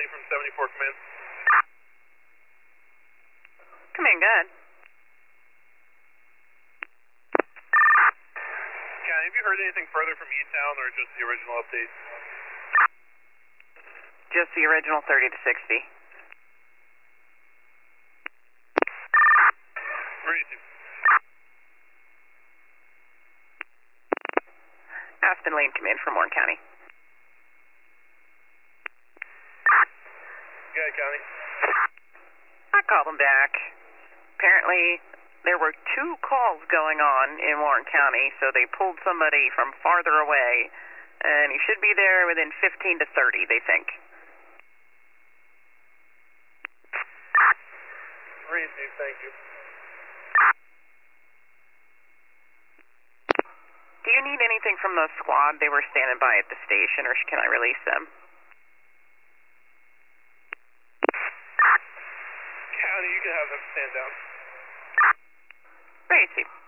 County from 74 Command. Command, go ahead. County, have you heard anything further from E-Town or just the original update? Just the original 30 to 60. Breezy. Aspen Lane Command from Warren County. Go ahead, County. I called them back. Apparently, there were 2 calls going on in Warren County, so they pulled somebody from farther away, and he should be there within 15 to 30, they think. Breezy, thank you. Do you need anything from the squad? They were standing by at the station, or can I release them? County, you can have them stand down. Gracie.